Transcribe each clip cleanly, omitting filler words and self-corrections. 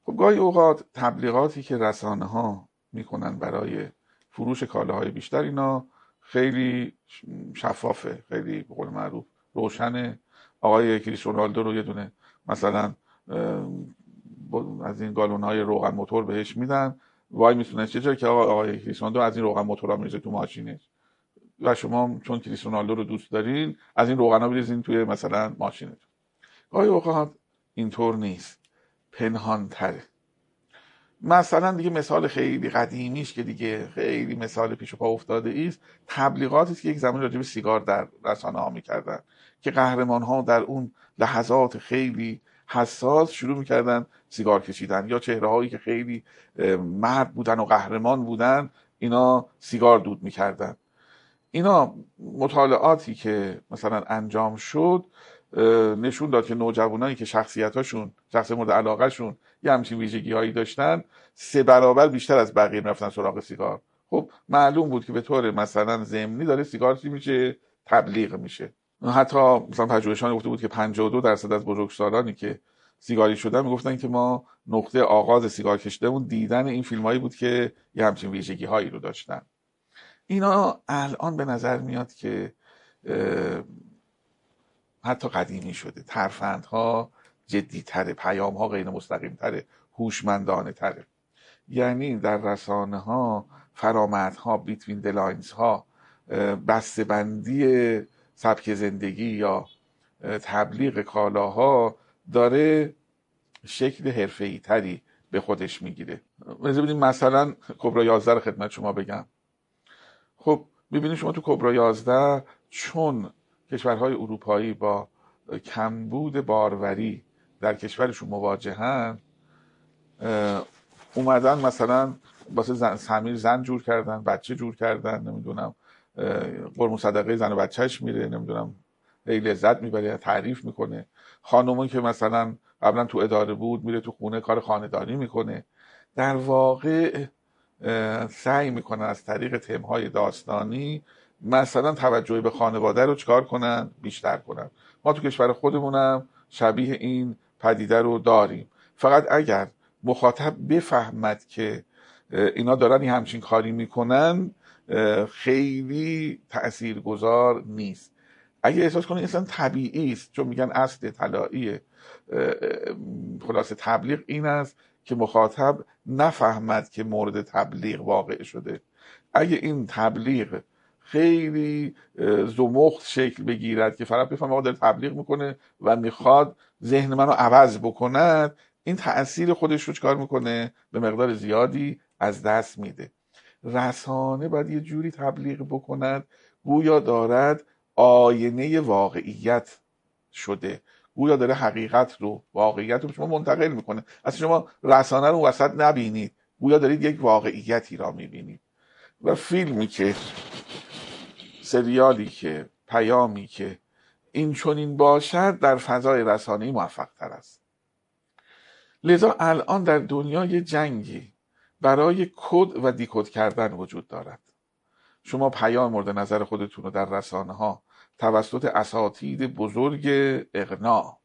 خب گاهی اوقات تبلیغاتی که رسانه ها میکنن برای فروش کالاهای بیشتر، اینا خیلی شفافه، خیلی به قول معروف روشنه. آقای کریس رونالدو رو یه دونه مثلا از این گالون های روغن موتور بهش میدن، وای میتونه چه جایی که آقای کریس رونالدو از این روغن موتورا میریزه تو ماشینش و شما چون کریس رونالدو رو دوست دارین از این روغنا بریزین توی مثلا ماشینتون. گاهی اوقات اینطور نیست، پنهان تره. مثلا دیگه مثال خیلی قدیمیش که دیگه خیلی مثال پیش پا افتاده است، تبلیغاتی است که یک زمان راجع به سیگار در رسانه ها میکردن که قهرمان ها در اون لحظات خیلی حساس شروع میکردن سیگار کشیدن، یا چهره هایی که خیلی مرد بودن و قهرمان بودن اینا سیگار دود میکردن. اینا مطالعاتی که مثلا انجام شد نشون داد که نوجوانایی که شخصیت مورد علاقهشون یه همچین ویژگی هایی داشتن 3 برابر بیشتر از بقیه رفتن سراغ سیگار. خب معلوم بود که به طور مثلا ضمنی داره سیگار چی میشه، تبلیغ میشه. حتی مثلا پژوهشان گفته بود که 52% از بزرگسالانی که سیگاری شدن میگفتن که ما نقطه آغاز سیگار کشیدنمون دیدن این فیلمایی بود که یه همچین ویژگی هایی رو داشتن. اینا الان به نظر میاد که حتی قدیمی شده، ترفندها جدی تره، پیام ها غیر مستقیم تره، هوشمندانه تره. یعنی در رسانه ها فرامدها، بیتوین دلاینز ها، بسته بندی سبک زندگی یا تبلیغ کالاها داره شکل حرفه‌ای تری به خودش میگیره. ببینید مثلا کبرا 11 رو خدمت شما بگم. خب میبینید شما تو کبرا 11 چون کشورهای اروپایی با کمبود باروری در کشورشون مواجهن، اومدن مثلا واسه سمیر زن جور کردن، بچه جور کردن، نمیدونم قربون صدقه زن و بچهش میره، نمیدونم خیلی لذت میبره، تعریف میکنه. خانومون که مثلا قبلا تو اداره بود میره تو خونه کار خانه‌داری میکنه. در واقع سعی میکنن از طریق تمهای داستانی مثلا توجه به خانواده رو چکار کنن، بیشتر کنن. ما تو کشور خودمونم شبیه این پدیده رو داریم، فقط اگر مخاطب بفهمد که اینا دارن این همچین کاری میکنن خیلی تأثیرگذار نیست. اگه احساس کنه اصلا طبیعی است، چون میگن اصل طلایی خلاصه تبلیغ این است که مخاطب نفهمد که مورد تبلیغ واقع شده. اگه این تبلیغ خیلی زمخت شکل بگیرد که فرد بفهمه آقا داره تبلیغ میکنه و میخواد ذهن منو عوض بکند، این تأثیر خودش رو چکار میکنه؟ به مقدار زیادی از دست میده. رسانه باید یه جوری تبلیغ بکند گویا دارد آینه واقعیت شده، گویا داره حقیقت رو، واقعیت رو شما منتقل میکنه. اصلا شما رسانه رو وسط نبینید، گویا دارید یک واقعیتی را میبینید. و فیلمی که، سریالی که، پیامی که این چنین باشد در فضای رسانه‌ای موفق تر است. لذا الان در دنیا یه جنگی برای کد و دیکد کردن وجود دارد. شما پیام مورد نظر خودتون رو در رسانه ها توسط اساتید بزرگ اقناع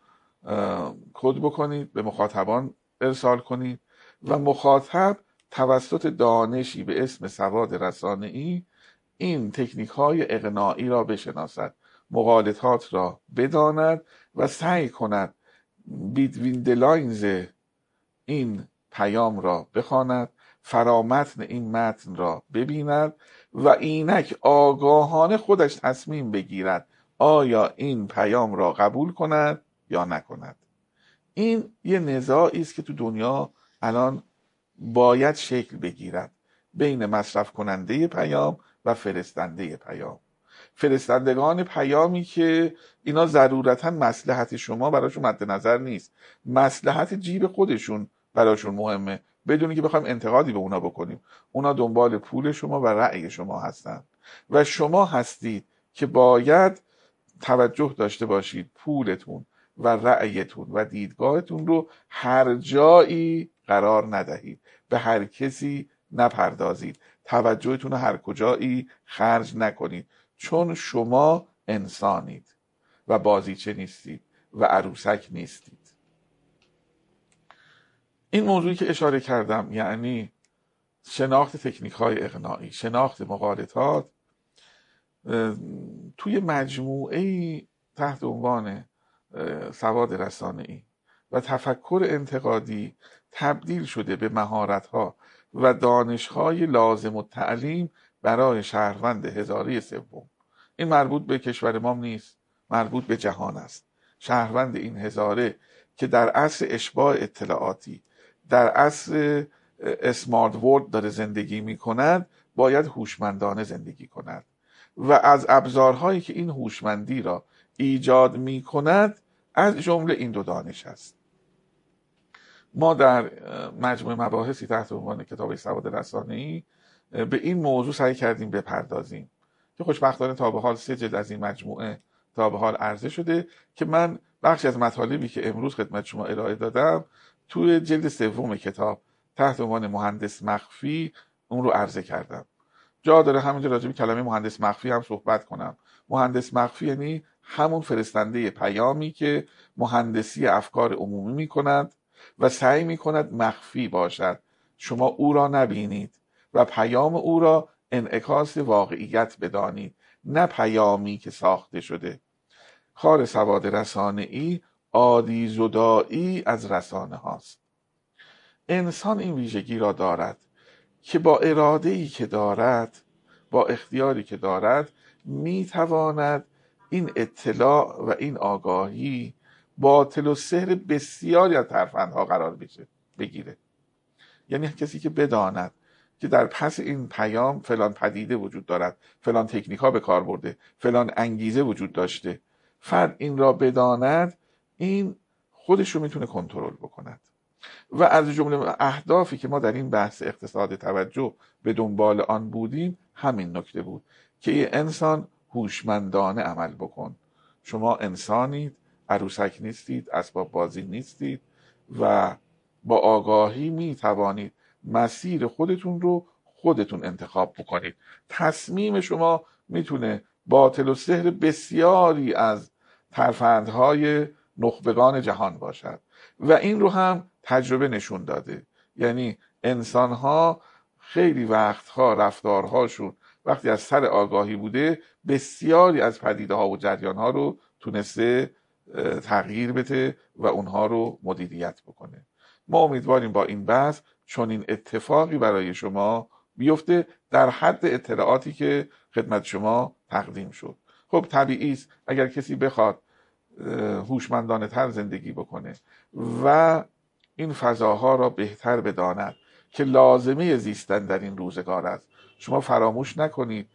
کد بکنید، به مخاطبان ارسال کنید و مخاطب توسط دانشی به اسم سواد رسانه‌ای این تکنیک های اقناعی را بشناسد، مغالطات را بداند و سعی کند بیتوین دلاینز این پیام را بخواند، فرامتن این متن را ببیند و اینک آگاهانه خودش تصمیم بگیرد آیا این پیام را قبول کند یا نکند. این یه نزاعی است که تو دنیا الان باید شکل بگیرد بین مصرف کننده پیام و فرستنده پیام. فرستندگان پیامی که اینا ضرورتا مصلحت شما براشون مد نظر نیست، مصلحت جیب خودشون براشون مهمه، بدونی که بخوایم انتقادی به اونا بکنیم. اونا دنبال پول شما و رأی شما هستن و شما هستید که باید توجه داشته باشید پولتون و رأیتون و دیدگاهتون رو هر جایی قرار ندهید، به هر کسی نپردازید، توجهتون رو هر کجایی خرج نکنید، چون شما انسانید و بازیچه نیستید و عروسک نیستید. این موضوعی که اشاره کردم، یعنی شناخت تکنیک های اقناعی، شناخت مغالطات، توی مجموعه تحت عنوان سواد رسانه‌ای و تفکر انتقادی تبدیل شده به مهارت‌ها و دانش‌های لازم التعلیم برای شهروند هزاره سوم. این مربوط به کشور ما نیست، مربوط به جهان است. شهروند این هزاره که در عصر اشباع اطلاعاتی، در عصر اسمارت ورلد داره زندگی می‌کند، باید هوشمندانه زندگی کند و از ابزارهایی که این هوشمندی را ایجاد می‌کند از جمله این دو دانش است. ما در مجموعه مباحثی تحت عنوان کتاب سواد رسانه‌ای به این موضوع سعی کردیم بپردازیم که خوشبختانه تا به حال 3 جلد از این مجموعه تا به حال عرضه شده که من بخشی از مطالبی که امروز خدمت شما ارائه دادم توی جلد 3 کتاب تحت عنوان مهندس مخفی اون رو عرضه کردم. جا داره همینجا راجع به کلمه مهندس مخفی هم صحبت کنم. مهندس مخفی یعنی همون فرستنده پیامی که مهندسی افکار عمومی می‌کند و سعی می‌کند مخفی باشد، شما او را نبینید و پیام او را انعکاس واقعیت بدانید، نه پیامی که ساخته شده. کار سواد رسانه‌ای عادی زدایی از رسانه هاست. انسان این ویژگی را دارد که با اراده‌ای که دارد، با اختیاری که دارد، میتواند این اطلاع و این آگاهی باطل و سحر بسیاری از ترفندها قرار بگیره. یعنی کسی که بداند که در پس این پیام فلان پدیده وجود دارد، فلان تکنیک ها به کار برده، فلان انگیزه وجود داشته، فرد این را بداند، این خودش رو میتونه کنترل بکند. و از جمله اهدافی که ما در این بحث اقتصاد توجه به دنبال آن بودیم همین نکته بود که یه انسان هوشمندانه عمل بکن. شما انسانید، عروسک نیستید، اسباب بازی نیستید و با آگاهی می توانید مسیر خودتون رو خودتون انتخاب بکنید. تصمیم شما میتونه باطل و سحر بسیاری از ترفندهای نخبگان جهان باشد و این رو هم تجربه نشون داده. یعنی انسان‌ها خیلی وقتها رفتارهاشون وقتی از سر آگاهی بوده بسیاری از پدیده‌ها و جریان‌ها رو تونسته تغییر بده و اونها رو مدیریت بکنه. ما امیدواریم با این بحث چون این اتفاقی برای شما بیفته در حد اطلاعاتی که خدمت شما تقدیم شد. خب طبیعی است اگر کسی بخواد هوشمندانه تر زندگی بکنه و این فضاها را بهتر بداند که لازمه زیستن در این روزگار است. شما فراموش نکنید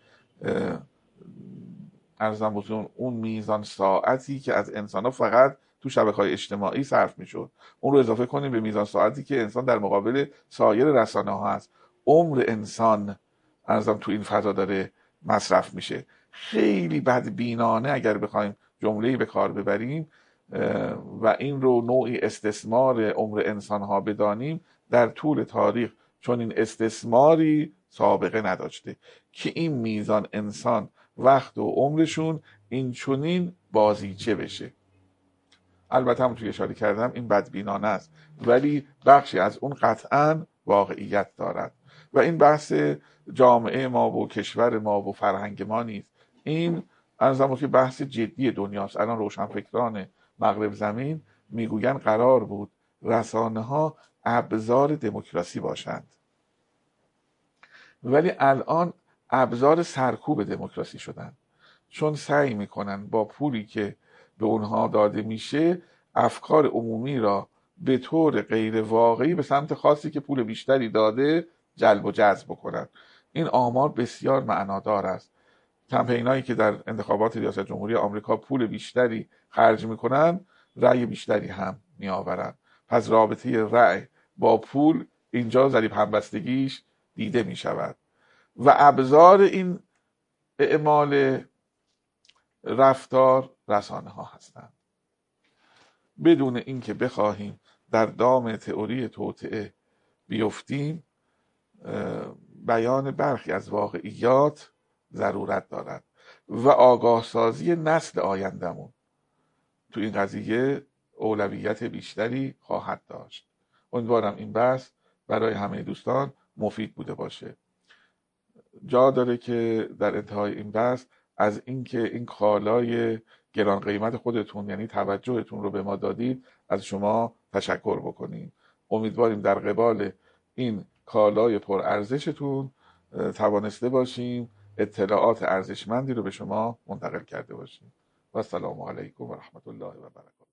ارزم بزرگون اون میزان ساعتی که از انسان‌ها فقط تو شبکه‌های اجتماعی صرف میشد، اون رو اضافه کنیم به میزان ساعتی که انسان در مقابل سایر رسانه‌ها هست، عمر انسان ارزم تو این فضا داره مصرف میشه. خیلی بدبینانه اگر بخوایم جمله‌ای به کار ببریم و این رو نوعی استثمار عمر انسان‌ها بدانیم، در طول تاریخ چون این استثماری سابقه نداشته که این میزان انسان وقت و عمرشون این چونین بازیچه بشه. البته هم توی اشاره کردم این بدبینانه است ولی بخشی از اون قطعاً واقعیت دارد و این بحث جامعه ما و کشور ما و فرهنگ ما نیست. این ارزم که بحث جدی دنیاست. الان روشنفکران مغرب زمین میگوین قرار بود رسانه ها ابزار دموکراسی باشند ولی الان ابزار سرکوب دموکراسی شدن، چون سعی میکنن با پولی که به اونها داده میشه افکار عمومی را به طور غیر واقعی به سمت خاصی که پول بیشتری داده جلب و جذب بکنن. این آمار بسیار معنادار است. کمپینایی که در انتخابات ریاست جمهوری آمریکا پول بیشتری خرج میکنن رأی بیشتری هم میآورن. پس رابطه رأی با پول اینجا ضریب همبستگیش دیده میشود و ابزار این اعمال رفتار رسانه ها هستند. بدون اینکه بخواهیم در دام تئوری توطئه بیفتیم، بیان برخی از واقعیات ضرورت دارد و آگاه سازی نسل آیندمون تو این قضیه اولویت بیشتری خواهد داشت. امیدوارم این بحث برای همه دوستان مفید بوده باشه. جا داره که در انتهای این بحث از اینکه این کالای گران قیمت خودتون، یعنی توجهتون رو به ما دادید، از شما تشکر بکنیم. امیدواریم در قبال این کالای پر ارزشتون توانسته باشیم اطلاعات ارزشمندی رو به شما منتقل کرده باشیم. و السلام علیکم و رحمت الله و برکاته.